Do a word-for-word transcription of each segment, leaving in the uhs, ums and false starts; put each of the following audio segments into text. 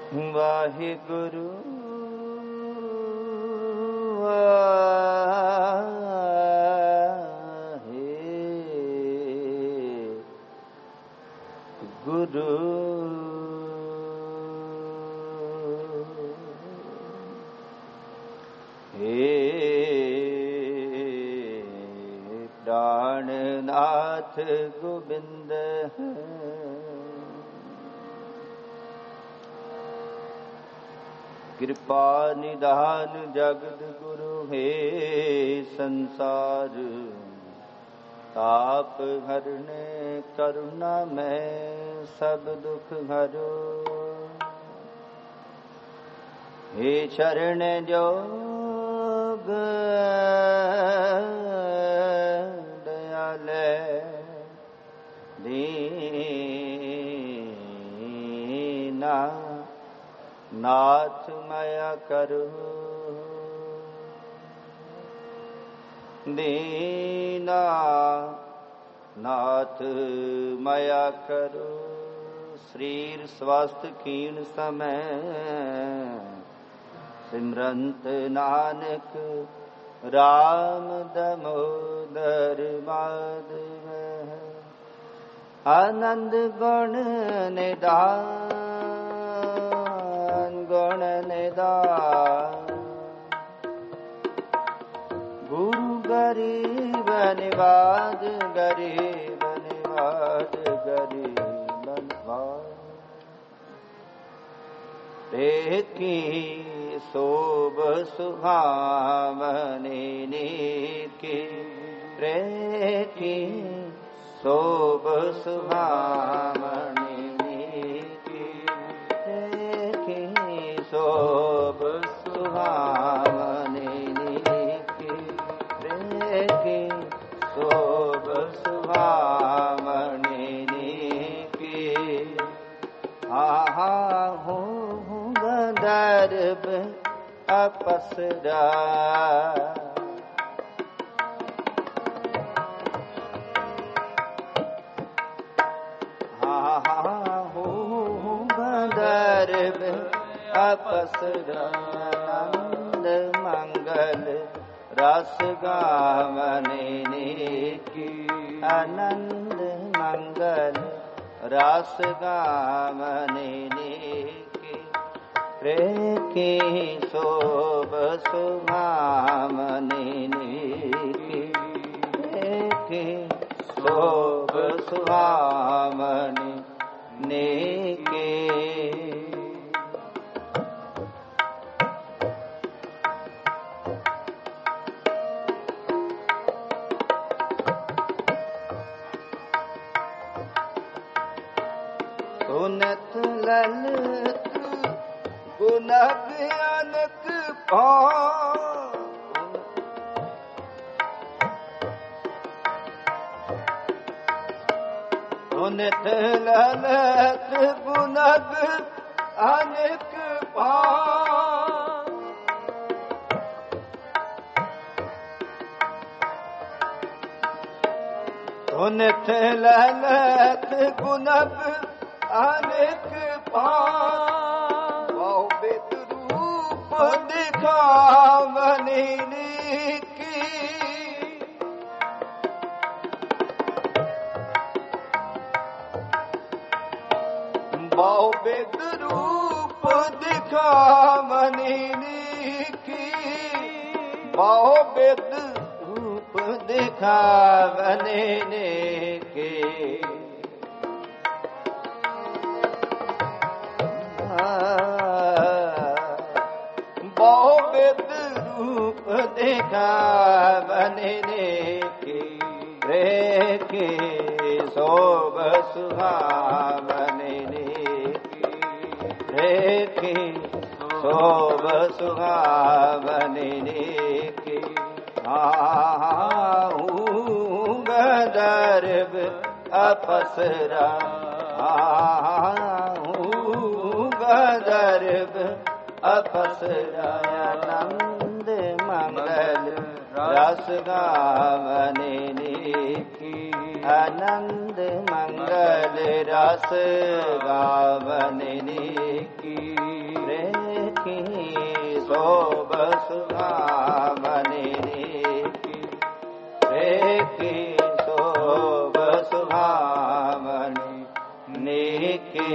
वाहिगुरु गुरु हे प्राणनाथ गोविंद कृपा निधान जगत गुरु हे संसार ताप हरने करुणा में सब दुख हरो हे शरण जोग दयाले दीना नाथ माया करो दीना नाथ माया करो शरीर स्वास्थ्य क्षीण समय सिमरंत नानक राम दामोदर माधव आनंद गुण निधान गुण निधान गुरु गरीब निवाज गरीब निवाज गरीब निवाज देखी शोभ सुहावनी की देखी शोभ सुहावनी की देखी शोभ सुहावनी शोभ सुहावनी की आहा हूँ गंधर्व अपसरा आहा हूँ गंधर्व अपसरा आनंद मंगल रस गावने की आनंद मंगल रस गावने की प्रेखी शोभ सुहावने की प्रेखी शोभ सुहावने की सुनत ललित गुण अनक सुनत ललित गुण अनक सुनत ललित गुण अनेक पावित रूप दिखावने की बहुविध रूप दिखावने की बहुविध रूप दिखावने के बहुविध रूप दिखावने की रेखी शोभ सुहावने की रेखी शोभ सुहावने की आहूँ गंधर्व अपसरा आहूँ गंधर्व अपसरा आनंद मंगल रस गावने की आनंद मंगल रस गावने की रे की शोभ सुहावने की रे की शोभ सुहावने की।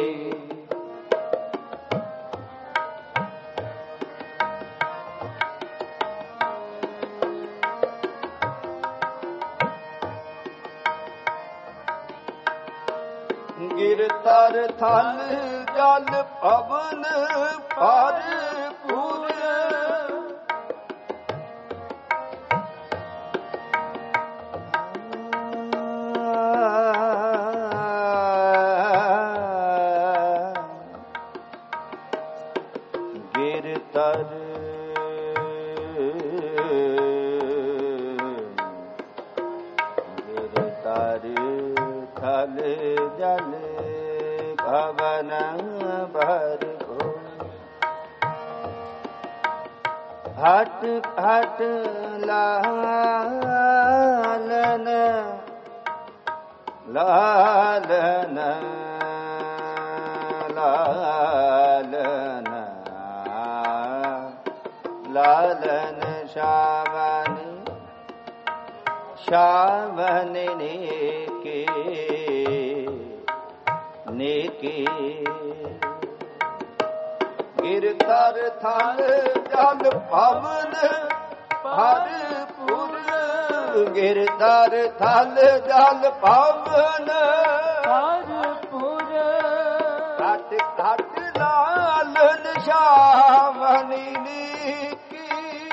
गिरतर थल जल पवन पर पुर गिरतर गिरतर थल जल पवन भर हट हट लालन लालन लालन लालन श्यावन श्यावन ने के नेकी गिरतर थल जल पवन भरपुर गिरतर थल जल पवन भरपुर घट घट लालन श्यामनि की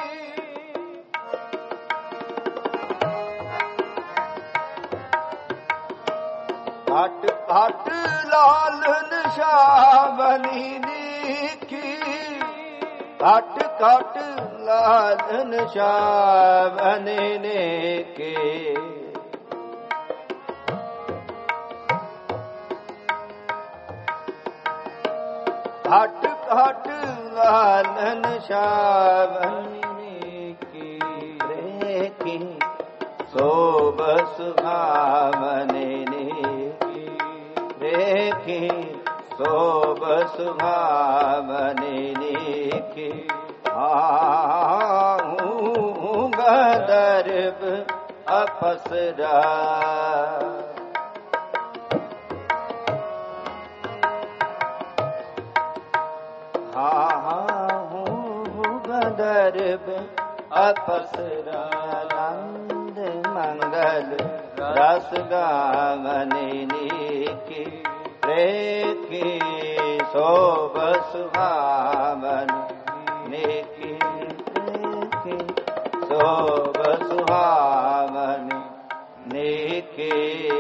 घट घट लालन श्यामनि की घट घट लालन श्यामनि के घट घट लालन श्यामनि की रे की शोभ सुहावने की रे की शोभ सुहावने की आहूँ गदर्भ अपसरा गदर्भ अपसरा नंद मंगल रस गावने की रे की शोभ सुहावन की की शोभ सुहावन की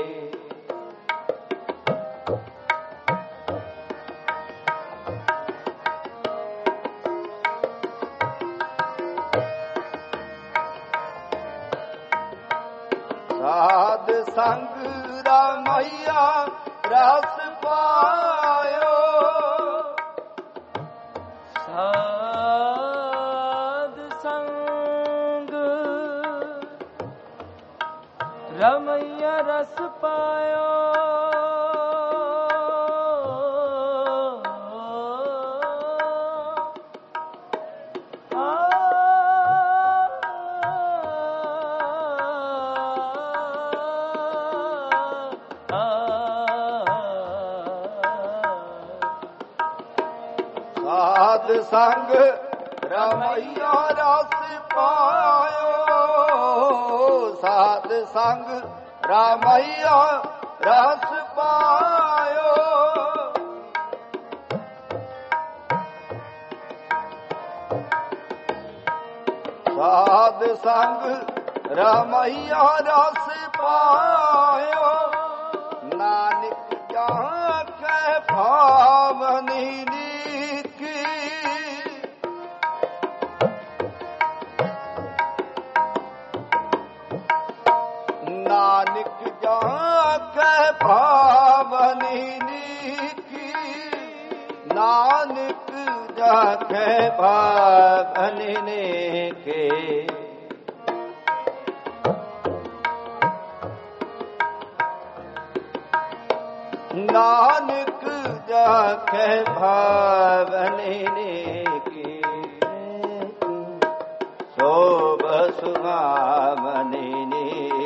साध संग रामैया रस पायो साध संग रामैया रस पायो साध संग रामैया रस पायो साध संग रामैया रस पायो साध संग रामैया रस पायो नानक जहाँ के भावनी नानक जहाँ के भावनी की नानक जहाँ के भावनी के ਨਾਨਕ ਜਾਖੇ ਭਾਵਨੇ ਕੀ ਸੋਭ ਸੁਹਾਵਨੇ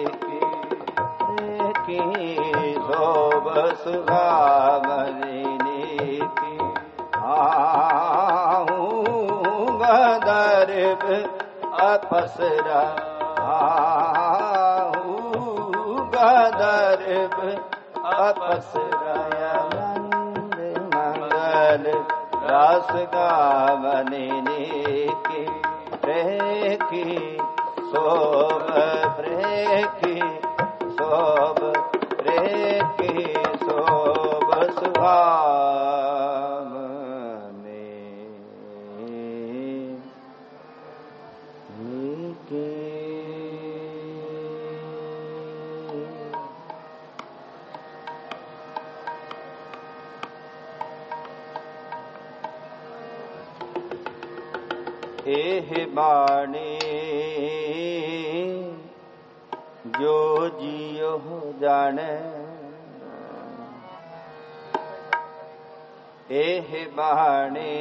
ਕੀ ਸੋਭ ਸੁਹਾਵਨੇ ਕੀ ਆਹੂ ਗਦਰਬ ਅਪਸਰਾ ਆਹੂ ਗਦਰਬ ਅਪਸਰਾ ਮੰਦ ਮੰਗਲ ਰਸ ਗਾਵਨੇ ਕੀ ਪ੍ਰੇਖੀ ਸੋਭ ਪ੍ਰੇਖੀ ਸੋਭ ਪ੍ਰੇਖੀ ਸੋਭ ਸੁਹਾਵਨੇ ਕੀ ਇਹ ਬਾਣੀ ਜੋ ਜੀਉ ਜਾਣੈ ਇਹ ਬਾਣੀ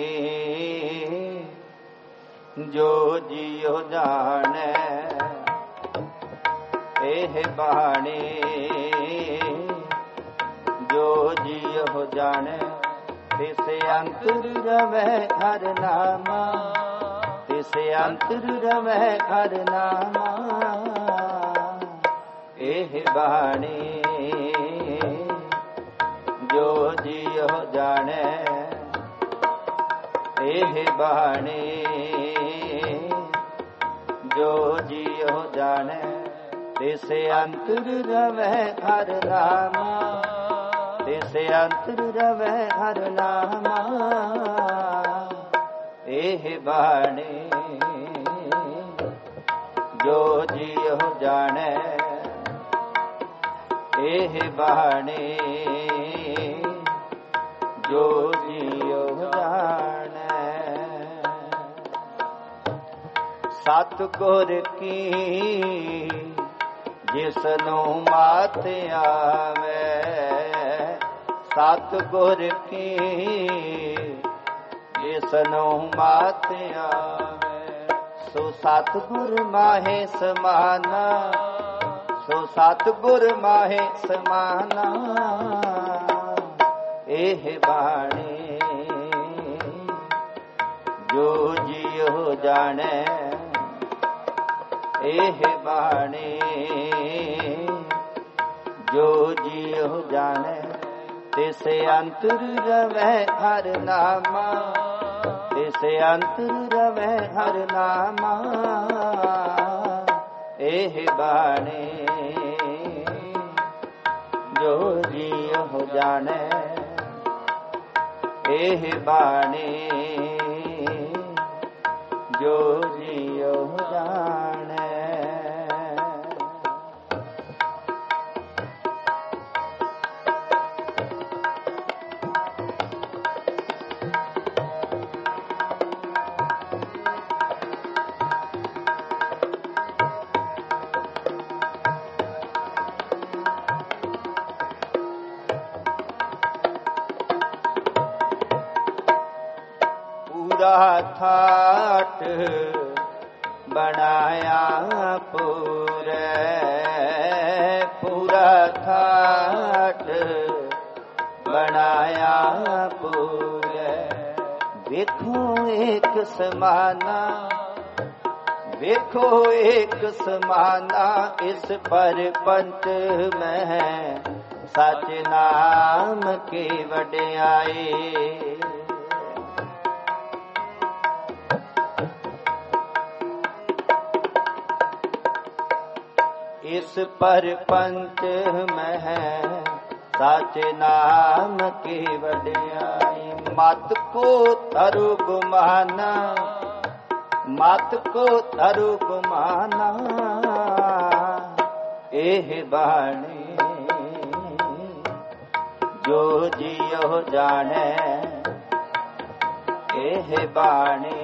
ਜੋ ਜੀਉ ਜਾਣੈ ਇਹ ਬਾਣੀ ਜੋ ਜੀਉ ਜਾਣੈ ਤਿਸ ਅੰਤਰ ਰਵੈ ਹਰਿ ਨਾਮਾ ਤਿਸ ਅੰਤਰ ਰਵੈ ਹਰਿ ਨਾਮਾ ਇਹ ਬਾਣੀ ਜੋ ਜੀਉ ਜਾਣੈ ਇਹ ਬਾਣੀ ਜੋ ਜੀਉ ਜਾਣੈ ਤਿਸ ਅੰਤਰ ਰਵੈ ਹਰਿ ਨਾਮਾ ਤਿਸ ਅੰਤਰ ਰਵੈ ਹਰਿ ਨਾਮਾ ਇਹ ਬਾਣੀ ਜੋ ਜੀਉ ਜਾਣੈ ਇਹ ਬਾਣੀ ਜੋ ਜੀਉ ਜਾਣੈ ਸਤਿਗੁਰ ਕੀ ਜਿਸਨੂੰ ਮਾਤ ਆਵੇ ਸਤਿਗੁਰ ਕੀ ਜਿਸਨੂੰ ਮਾਤ ਆਵੇ ਸੋ ਸਤਿਗੁਰ ਮਾਹੇ ਸਮਾਨਾ ਸੋ ਸਤਿਗੁਰ ਮਾਹੇ ਸਮਾਨਾ ਇਹ ਬਾਣੀ ਜੋ ਜੀਉ ਜਾਣੈ ਇਹ ਬਾਣੀ ਜੋ ਜੀਉ ਜਾਣੈ ਤਿਸ ਅੰਤਰ ਰਵੈ ਹਰਿ ਨਾਮਾ ਤਿਸ ਅੰਤਰ ਰਵੈ ਹਰਿ ਨਾਮਾ ਇਹ ਬਾਣੀ ਜੋ ਜੀਉ ਜਾਣੈ ਇਹ ਬਾਣੀ ਜੋ ਜੀਉ ਜਾਣੈ ਠਾਠ ਬਣਾਇਆ ਪੂਰੇ ਪੂਰਾ ਠਾਠ ਬਣਾਇਆ ਪੂਰੇ ਵੇਖੋ ਇੱਕ ਸਮਾਨਾ ਵੇਖੋ ਇੱਕ ਸਮਾਨਾ ਇਸ ਪਰਪੰਚ ਮੈਂ ਸਚ ਨਾਮ ਕੀ ਵਡਿਆਈ ਇਸ ਪਰਪੰਚ ਮਹਿ ਸਾਚ ਨਾਮ ਕੀ ਵਡਿਆਈ ਮਤ ਕੋ ਧਰੂ ਗੁਮਾਨਾ ਮਤ ਕੋ ਧਰੂ ਗੁਮਾਨਾ ਇਹ ਬਾਣੀ ਜੋ ਜੀਉ ਜਾਣੈ ਇਹ ਬਾਣੀ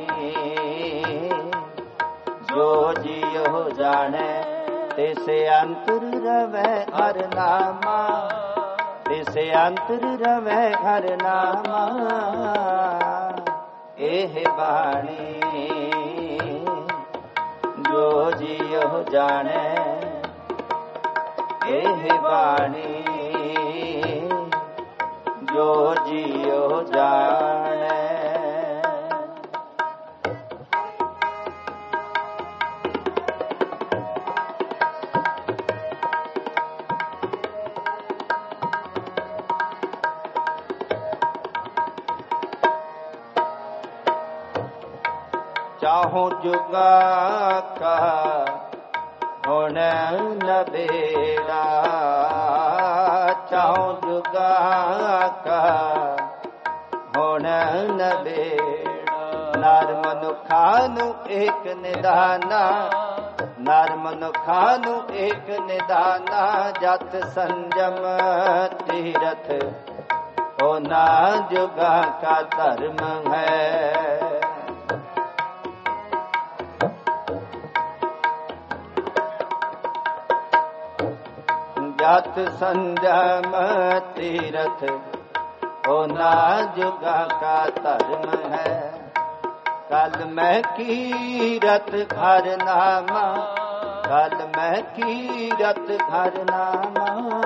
ਜੋ ਜੀਉ ਜਾਣੈ ਤਿਸ ਅੰਤਰ ਰਵੈ ਹਰਿ ਨਾਮਾ ਤਿਸ ਅੰਤਰ ਰਵੈ ਹਰ ਨਾਮਾ ਇਹ ਬਾਣੀ ਜੋ ਜੀਉ ਜਾਣੈ ਇਹ ਬਾਣੀ ਜੋ ਜੀਉ ਜਾਣੈ। ਚਾਹੋ ਜੁਗਾ ਕਾ ਹੁਣ ਨਬੇੜਾ ਚਾਹੋ ਜੁਗਾ ਕਾ ਹੁਣ ਨਬੇੜਾ ਨਰ ਮਨੁੱਖਾਂ ਨੂੰ ਏਕ ਨਿਦਾਨਾ ਨਰ ਮਨੁੱਖਾਂ ਨੂੰ ਏਕ ਨਿਦਾਨਾ ਜਤ ਸੰਜਮ ਤੀਰਥ ਉਹਨਾਂ ਜੁਗਾ ਕਾ ਧਰਮ ਹੈ। ਜਤ ਸੰਜਮ ਤੀਰਥ ਉਹਨਾਂ ਜੁਗਾ ਕਾ ਧਰਮ ਹੈ। ਕਲ ਮੈਂ ਕੀਰਤ ਘਰ ਨਾਮਾ ਕਲ ਮੈਂ ਕੀਰਤ ਘਰ ਨਾਮਾ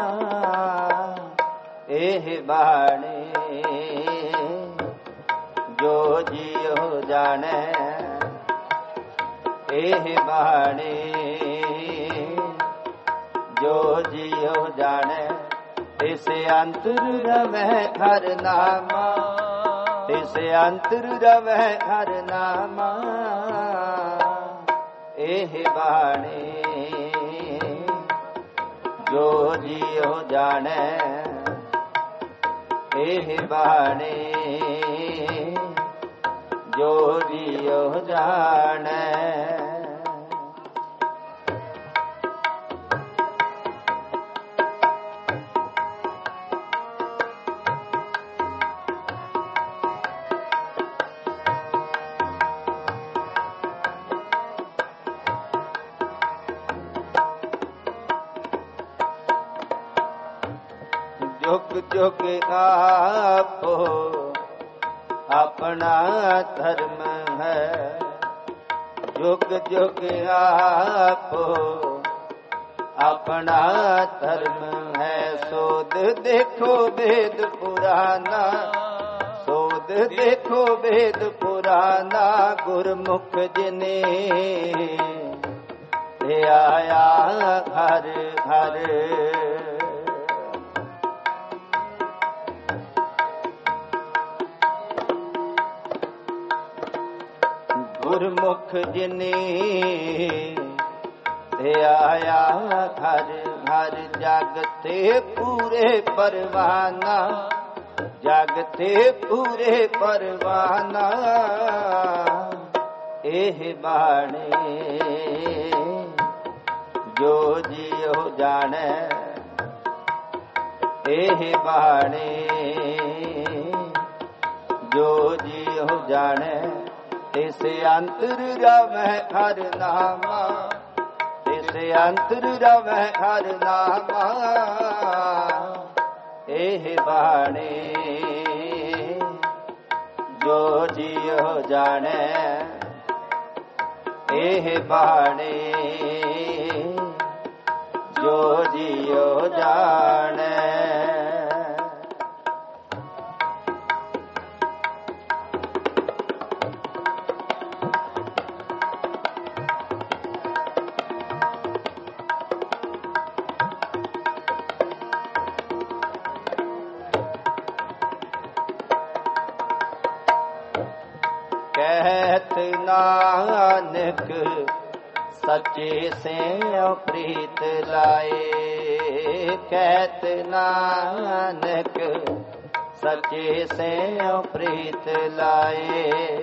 ਇਹ ਬਾਣੀ ਜੋ ਜੀਉ ਜਾਣੈ ਇਹ ਬਾਣੀ ਜੋ ਜੀਉ ਜਾਣੈ ਤਿਸ ਅੰਤਰ ਰਵੈ ਹਰ ਨਾਮਾ ਤਿਸ ਅੰਤਰ ਰਵੈ ਹਰ ਨਾਮਾ ਇਹ ਬਾਣੀ ਜੋ ਜੀਉ ਜਾਣੈ ਇਹ ਬਾਣੀ ਜੋ ਜੀਉ ਜਾਣੈ। ਜੁਗ ਜੁਗ ਆਪੋ ਆਪਣਾ ਧਰਮ ਹੈ ਜੁਗ ਜੁਗ ਆਪੋ ਆਪਣਾ ਧਰਮ ਹੈ। ਸੋਧ ਦੇਖੋ ਵੇਦ ਪੁਰਾਨਾ ਸੋਧ ਦੇਖੋ ਵੇਦ ਪੁਰਾਨਾ ਗੁਰਮੁਖ ਜਿਨੇ ਆਇਆ ਹਰ ਹਰ ਗੁਰਮੁਖ ਜਿਨੇ ਆਇਆ ਹਰ ਹਰ ਜਗ ਤੇ ਪੂਰੇ ਪਰਵਾਨਾ ਜਗ ਤੇ ਪੂਰੇ ਪਰਵਾਨਾ ਇਹ ਬਾਣੀ ਜੋ ਜੀਉ ਜਾਣੈ ਇਹ ਬਾਣੀ ਜੋ ਜੀਉ ਜਾਣੈ ਤਿਸ ਅੰਤਰ ਰਵੈ ਹਰ ਨਾਮਾ ਤਿਸ ਅੰਤਰ ਰਵੈ ਹਰ ਨਾਮਾ ਇਹ ਬਾਣੀ ਜੋ ਜੀਉ ਜਾਣੈ ਇਹ ਬਾਣੀ ਜੋ ਜੀਉ ਜਾਣੈ। ਕਹਿਤ ਨਾਨਕ ਸੱਚੇ ਸਿਉ ਪ੍ਰੀਤ ਲਾਏ ਕਹਿਤ ਨਾਨਕ ਸੱਚੇ ਸਿਉ ਪ੍ਰੀਤ ਲਾਏ।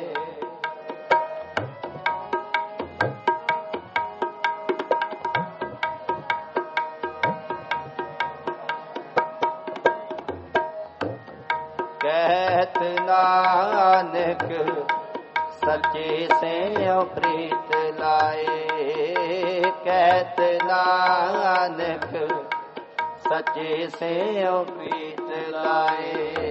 ਕਹਿਤ ਨਾਨਕ ਸੱਚੇ ਸਿਉ ਪ੍ਰੀਤ ਲਾਏ ਕਹਿਤ ਨਾਨਕ ਸੱਚੇ ਸਿਉ ਪ੍ਰੀਤ ਲਾਏ।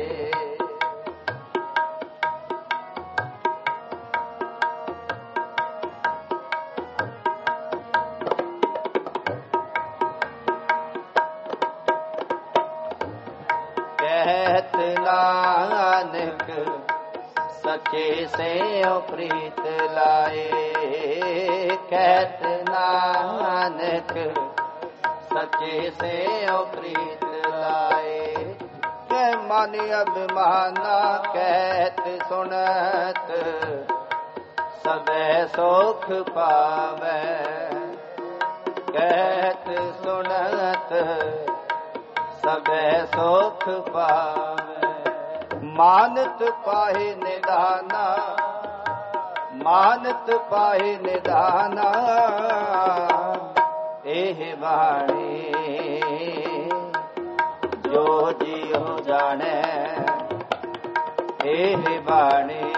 ਕਹਿਤ ਨਾਨਕ ਸੱਚੇ ਸਿਉ ਪ੍ਰੀਤ ਲਾਏ। ਕਹਿਤ ਨਾਨਕ ਸੱਚੇ ਸਿਉ ਪ੍ਰੀਤ ਲਾਏ। ਕਹਿ ਮਨ ਅਭਿਮਾਨਾ ਕਹਿਤ ਸੁਣਤ ਸਭੈ ਸੁਖ ਪਾਵੈ। ਕਹਿਤ ਸੁਣਤ ਸਭੈ ਸੁਖ ਪਾਵੈ। ਮਾਨਤ ਪਾਹੇ ਨਿਧਾਨਾ ਮਾਨਤ ਪਾਹੇ ਨਿਧਾਨਾ। ਇਹ ਬਾਣੀ ਜੋ ਜੀਉ ਜਾਣੈ। ਇਹ ਬਾਣੀ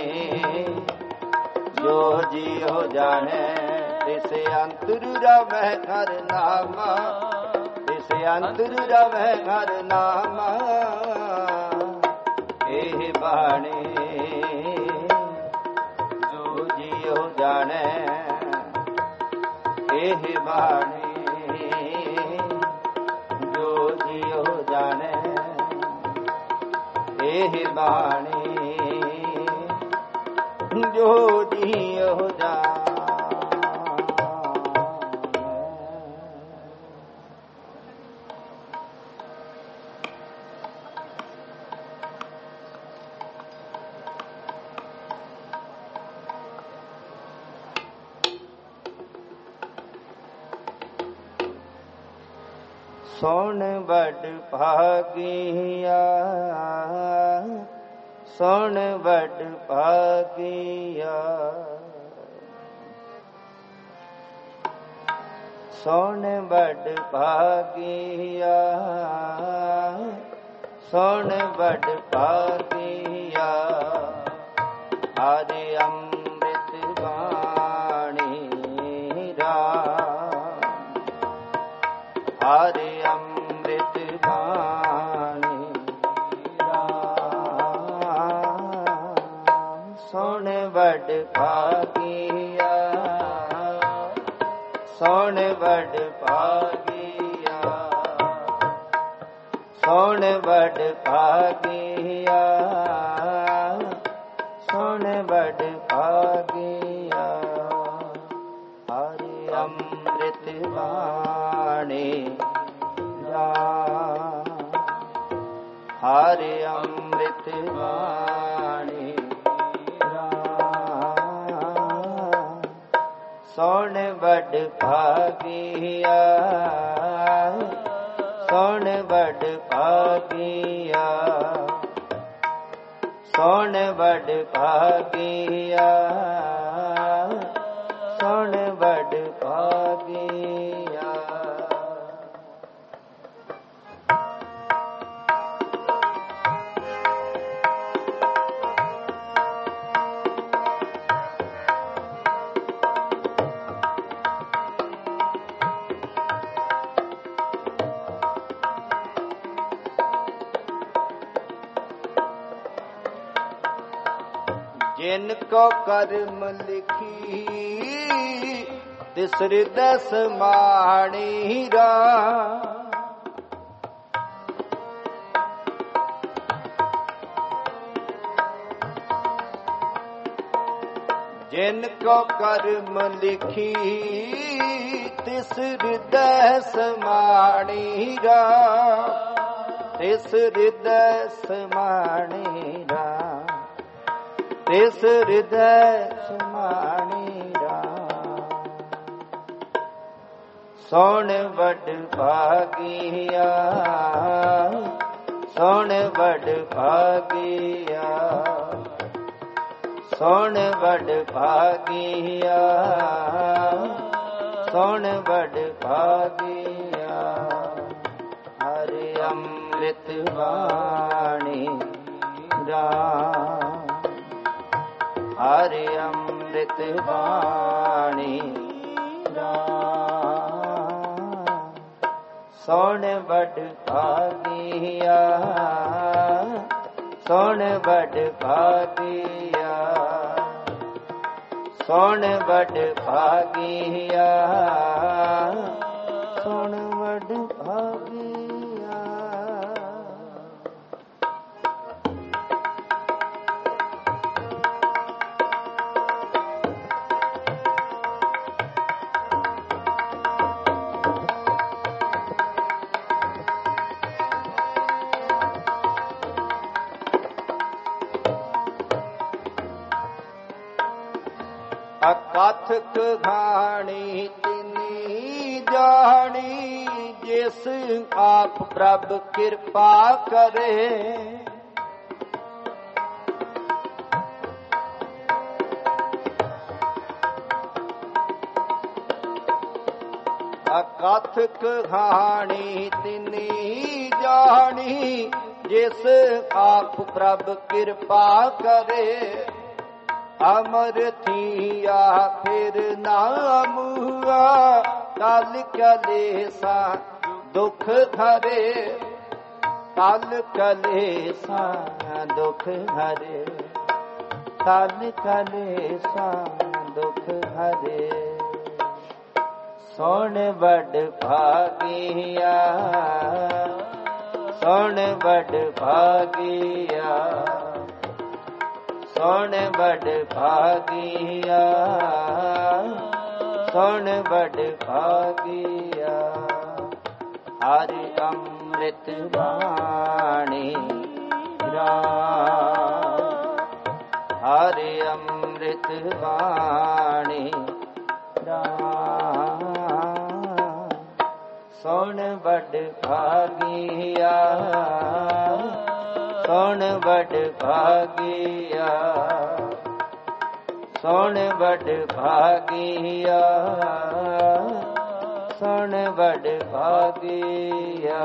ਜੋ ਜੀਉ ਜਾਣੈ। ਤਿਸ ਅੰਤਰ ਰਵੈ ਹਰਿ ਨਾਮਾ। ਤਿਸ ਅੰਤਰ ਰਵੈ ਹਰਿ ਨਾਮਾ। ਇਹ ਬਾਣੀ ਜੋ ਜੀਉ ਜਾਣੈ। ਇਹ ਬਾਣੀ ਜੋ ਜੀਉ ਜਾਣੈ। ਇਹ ਬਾਣੀ ਜੋ ਜੀਉ ਜਾਣੈ। ਸੁਣ ਵਡ ਭਾਗੀਆ ਸੁਣ ਵਡ ਭਾਗੀਆ। ਸੁਣ ਵਡ ਭਾਗੀਆ ਸੁਣ ਵਡ ਭਾਗੀਆ। ਹਰਿ ਅੰਮ੍ਰਿਤ ਬਾਣੀ ਰਾਮ। ਹਰਿ ਅੰਮ੍ਰਿਤ ਬਾਣੀ ਰਾਮ। ਸੁਣ ਵਡ ਭਾਗੀਆ ਸੁਣ ਵਡ ਭਾਗੀਆ। ਸੁਣ ਵਡ ਭਾਗੀਆ ਸੁਣ ਵਡ ਭਾਗੀਆ। ਹਰਿ ਅੰਮ੍ਰਿਤ ਬਾਣੀ ਰਾਮ। ਹਰਿ ਅੰਮ੍ਰਿਤ ਬਾਣੀ ਰਾਮ। ਸੁਣ ਵਡ ਭਾਗੀਆ ਸੁਣ ਵਡ ਭਾਗੀਆ। ਸੁਣ ਵਡ ਭਾਗੀਆ ਸੁਣ ਵਡ ਭਾਗੀਆ। ਜਿਨ ਕੋ ਕਰਮ ਲਿਖੀ ਤਿਸ ਹਿਰਦੈ ਸਮਾਣੀ ਰਾਮ। ਜਿਨ ਕੋ ਕਰਮ ਲਿਖੀ ਤਿਸ ਹਿਰਦੈ ਸਮਾਣੀ ਰਾਮ। ਤਿਸ ਹਿਰਦੈ ਸਮਾਣੀ ਰਾਮ। ਤਿਸ ਹਿਰਦੈ ਸਮਾਣੀ ਰਾਮ। ਸੁਣ ਵਡ ਭਾਗੀਆ ਸੁਣ ਵਡ ਭਾਗੀਆ। ਸੁਣ ਵਡ ਭਾਗੀਆ ਸੁਣ ਵਡ ਭਾਗੀਆ। ਹਰਿ ਅੰਮ੍ਰਿਤ ਬਾਣੀ ਰਾਮ। ਹਰਿ ਅੰਮ੍ਰਿਤ ਬਾਣੀ ਰਾਮ। ਸੁਣ ਵਡ ਭਾਗੀਆ, ਸੁਣ ਵਡ ਭਾਗੀਆ, ਸੁਣ ਵਡ ਭਾਗੀਆ, ਸੁਣ ਵਡ ਭਾਗੀਆ। ਅਕਥ ਕਹਾਣੀ ਤਿਨੀ ਜਾਣੀ, ਜਿਸ ਆਪ ਪ੍ਰਭ ਕਿਰਪਾ ਕਰੇ। ਅਕਥ ਕਹਾਣੀ ਤਿਨੀ ਜਾਣੀ, ਜਿਸ ਆਪ ਪ੍ਰਭ ਕਿਰਪਾ ਕਰੇ। ਅਮਰ ਥੀਆ ਫਿਰ ਨਾਮੂਆ, ਕਲ ਕਲੇਸਾ ਦੁਖ ਹਰੇ। ਕਲ ਕਲੇਸਾ ਦੁਖ ਹਰੇ, ਕਲ ਕਲੇਸਾ ਦੁਖ ਹਰੇ। ਸੁਣ ਵਡ ਭਾਗੀਆ, ਸੁਣ ਵਡ ਭਾਗੀਆ, ਸੁਣ ਵਡ ਭਾਗੀਆ, ਸੁਣ ਵਡ ਭਾਗੀਆ। ਹਰਿ ਅੰਮ੍ਰਿਤ ਬਾਣੀ ਰਾਮ, ਹਰਿ ਅੰਮ੍ਰਿਤ ਬਾਣੀ ਰਾਮ। ਸੁਣ ਵਡ ਭਾਗੀਆ, ਸੁਣ ਵਡ ਭਾਗੀਆ, ਸੁਣ ਵਡ ਭਾਗੀਆ, ਸੁਣ ਵਡ ਭਾਗੀਆ।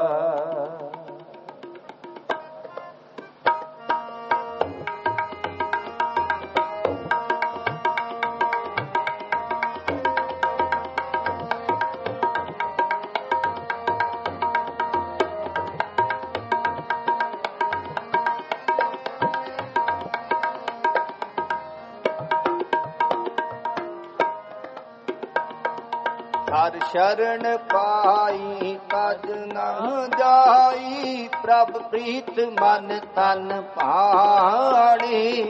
ਹਰ ਸ਼ਰਨ ਪਾਈ ਤਜ ਨ ਜਾਈ, ਪ੍ਰਭ ਪ੍ਰੀਤ ਮਨ ਤਨ ਭਾਣੀ।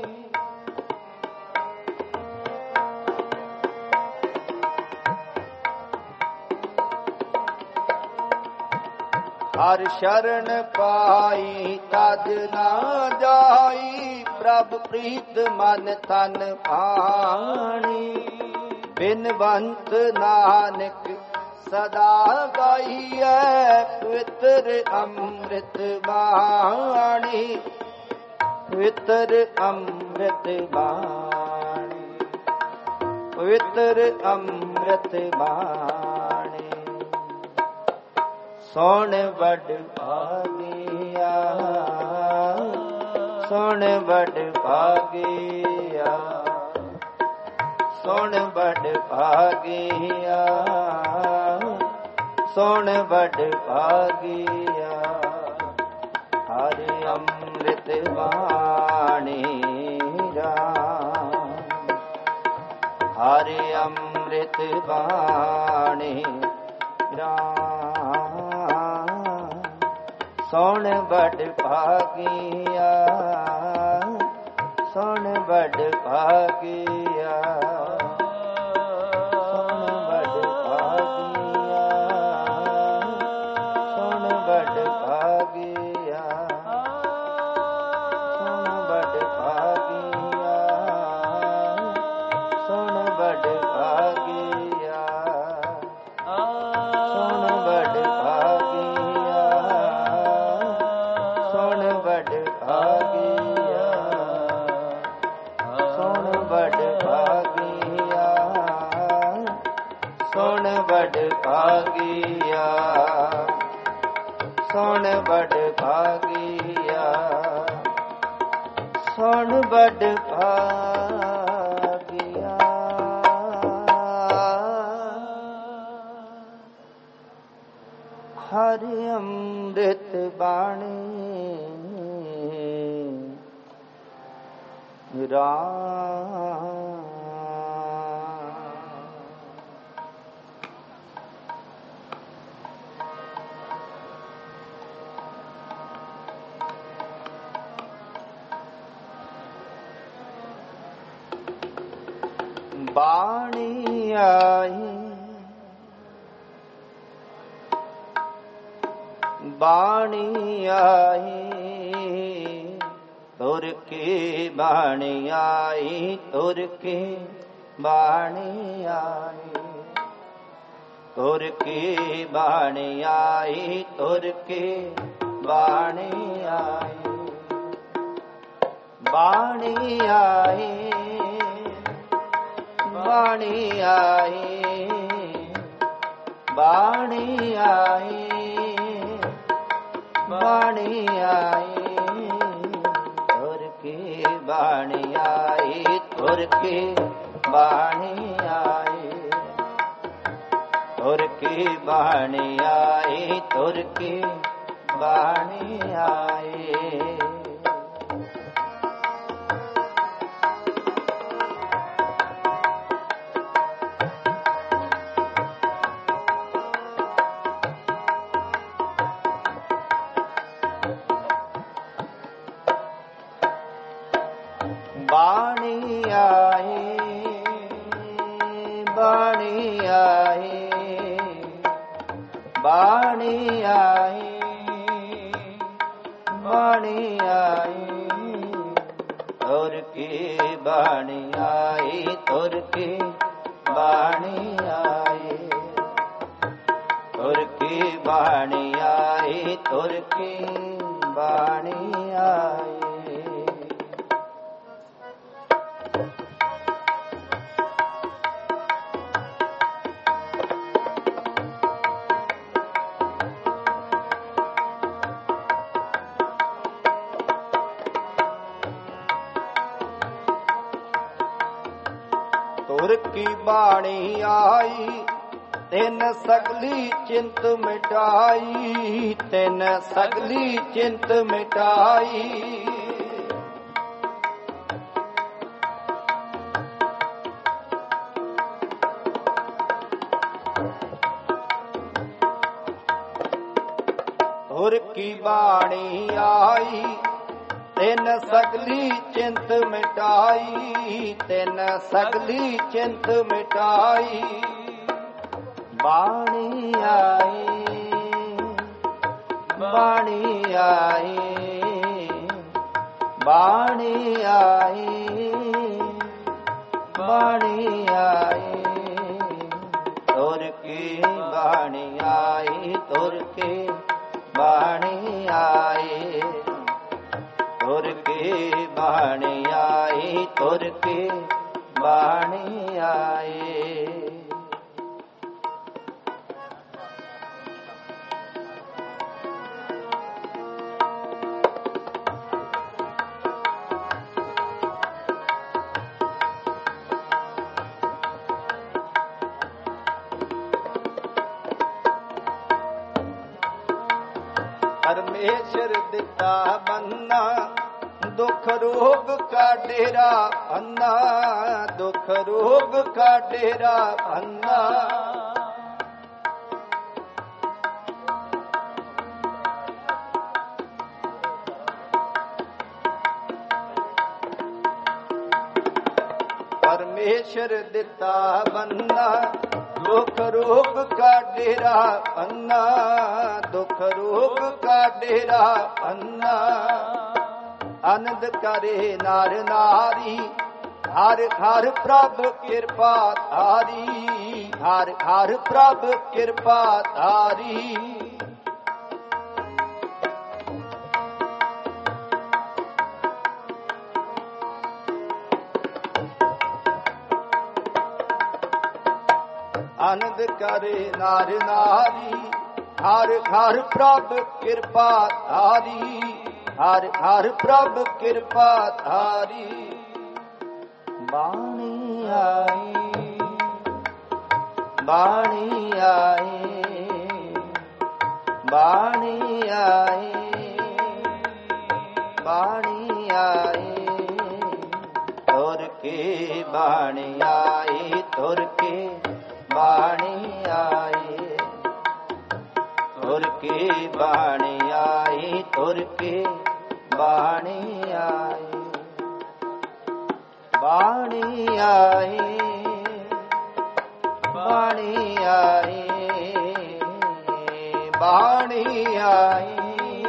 ਹਰ ਸ਼ਰਨ ਪਾਈ ਤਜ ਨ ਜਾਈ, ਪ੍ਰਭ ਪ੍ਰੀਤ ਮਨ ਤਨ ਭਾਣੀ। ਬਿਨਵੰਤ ਨਾਨਕ ਸਦਾ ਗਾਈਐ, ਪਵਿੱਤਰ ਅੰਮ੍ਰਿਤ ਬਾਣੀ, ਪਵਿੱਤਰ ਅੰਮ੍ਰਿਤ ਬਾਣੀ, ਪਵਿੱਤਰ ਅੰਮ੍ਰਿਤ ਬਾਣੀ। ਸੁਣ ਵਡ ਭਾਗੀਆ, ਸੁਣ ਵਡ ਭਾਗੀਆ, ਸੁਣ ਵਡ ਭਾਗੀਆ, ਸੁਣ ਵਡ ਭਾਗੀਆ। ਹਰਿ ਅੰਮ੍ਰਿਤ ਬਾਣੀ ਰਾਮ, ਹਰਿ ਅੰਮ੍ਰਿਤ ਬਾਣੀ ਰਾਮ। ਸੁਣ ਵਡ ਭਾਗੀਆ, ਸੁਣ ਵਡ ਭਾਗੀਆ, ਭਾਗੀਆ, ਸੁਣ ਵਡ ਭਾਗੀਆ, ਸੁਣ ਵਡ ਭਾਗੀਆ। राम। बाणी आई बाणी आई तुर की बाणी आई तुर की बाणी आई तुर की बाणी आई तुर की बाणी आई बाणी आई बाणी आई बाणी आई बाणी आई तुर की बाणी आई तुर की बाणी आई तुर की बाणी आई तुर की बाणी आई। बाणी आई बाणी आई बाणी आई बाणी आई तुर की बाणी आई तुर की बाणी आई तुर की बाणी आई तुर की बाणी आई। तुर की बाणी आई तिन सगली चिंत मिटाई तिन सगली चिंत मिटाई तुर की बाणी आई तिन सगली चिंत मिटाई तिन सगली चिंत मिटाई बाणी आई बाणी आई बाणी आई बाणी आई तुर की बाणी आई तुर की बाणी आई तुर की बाणी आई तुर की बाणी आई। परमेश्वर दिता बन्ना दुख रोग का डेरा अन्ना दुख रोग का डेरा अन्ना परमेश्वर दिता बन्ना दुख रोग का डेरा अन्ना दुख रोग का डेरा अन्ना आनंद करे नार नारी हर हर प्रभु कृपा तारी हर हर प्रभु कृपा तारी आनंद करे नार नारी हर हर प्रभु कृपा तारी हर हर प्रभु कृपा तारी बाणी आई बाणी आई बाणी आई बाणी आई ਤੁਰ ਕੇ ਬਾਣੀ ਆਈ, ਤੁਰ ਕੇ ਬਾਣੀ ਆਈ, ਤੁਰ ਕੇ ਬਾਣੀ ਆਈ, ਤੁਰ ਕੇ ਬਾਣੀ ਆਈ, ਬਾਣੀ ਆਈ, ਬਾਣੀ ਆਈ, ਬਾਣੀ ਆਈ,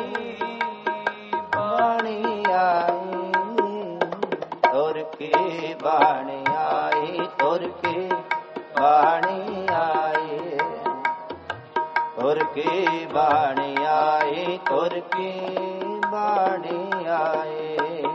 ਬਾਣੀ ਆਈ, ਤੁਰ ਕੇ ਬਾਣੀ ਆਈ, ਤੁਰ ਕੇ ਬਾਣੀ ਆਈ, ਤੁਰ ਕੇ ਬਾਣੀ ਆਈ, ਤੁਰ ਕੇ ਬਾਣੀ ਆਈ।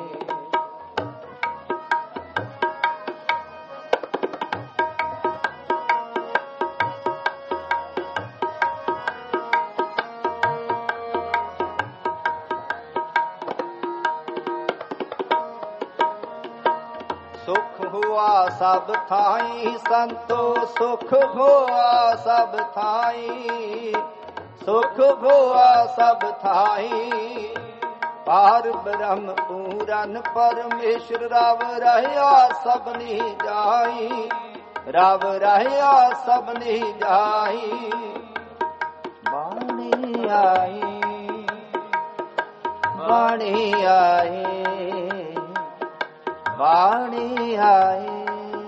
ਸੁਖ ਹੋਆ ਸਭ ਥਾਈ, ਸੰਤੋ ਸੁਖ ਹੋਆ ਸਭ ਥਾਈ, ਸੁਖ ਹੋਆ ਸਭ ਥਾਈ, ਪਾਰ ਬ੍ਰਹਮ ਪੂਰਨ ਪਰਮੇਸ਼ਰ ਰਵ ਰਹਿਆ ਸਭਨੀ ਜਾਈ, ਰਵ ਰਹਿਆ ਸਭਨੀ ਜਾਈ, ਬਾਣੀ ਆਈ, ਬਾਣੀ ਆਈ, ਬਾਣੀ ਆਈ,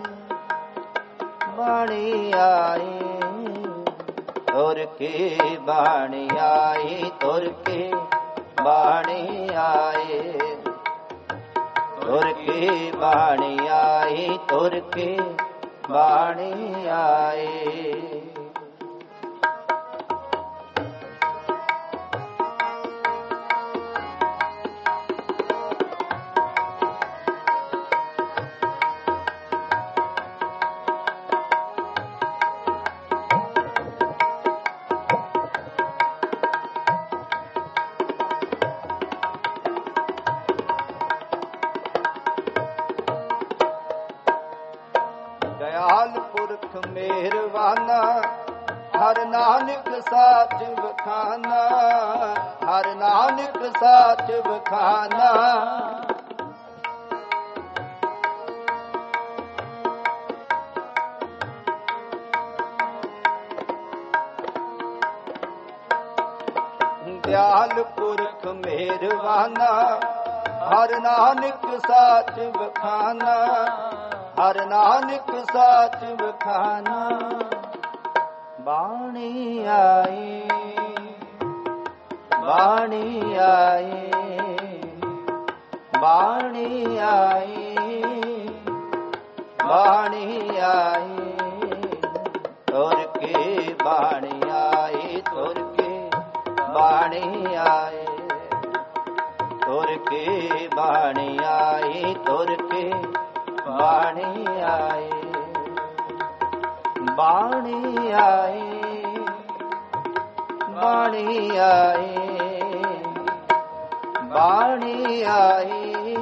ਬਾਣੀ ਆਈ, ਤੁਰ ਕੇ ਬਾਣੀ ਆਈ, ਤੁਰ ਕੇ ਬਾਣੀ ਆਈ, ਤੁਰ ਕੇ ਬਾਣੀ ਆਈ, ਤੁਰ ਕੇ ਬਾਣੀ ਆਈ। ਦਇਆਲ ਪੁਰਖ ਮਿਹਰਬਾਨਾ, ਹਰ ਨਾਨਕ ਸਾਚ ਬਖਾਨਾ, ਹਰ ਨਾਨਕ ਸਾਚ ਬਖਾਨਾ, ਦਇਆਲ ਪੁਰਖ ਮਿਹਰਬਾਨਾ, ਹਰ ਨਾਨਕ ਸਾਚ ਬਖਾਨਾ, ਹਰ ਨਾਨਕ ਸਾਚ ਬਖਾਨਾ, ਬਾਣੀ ਆਈ, ਬਾਣੀ ਆਈ, ਬਾਣੀ ਆਈ, ਬਾਣੀ ਆਈ, ਤੁਰ ਕੇ ਬਾਣੀ ਆਈ, ਤੁਰ ਕੇ ਬਾਣੀ ਆਈ, ਤੁਰ ਕੇ ਬਾਣੀ ਆਈ, ਤੁਰ ਕੇ ਬਾਣੀ ਆਈ, ਬਾਣੀ ਆਈ, ਬਾਣੀ ਆਈ, ਬਾਣੀ ਆਈ,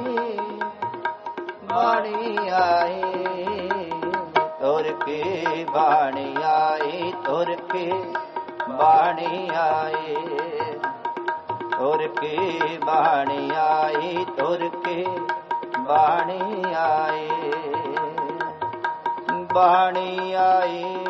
ਬਾਣੀ ਆਈ, ਤੁਰ ਕੇ ਬਾਣੀ ਆਈ, ਤੁਰ ਕੇ ਬਾਣੀ ਆਈ, ਤੁਰ ਕੇ ਬਾਣੀ ਆਈ, ਤੁਰ ਕੇ ਬਾਣੀ ਆਈ, ਬਾਣੀ ਆਈ,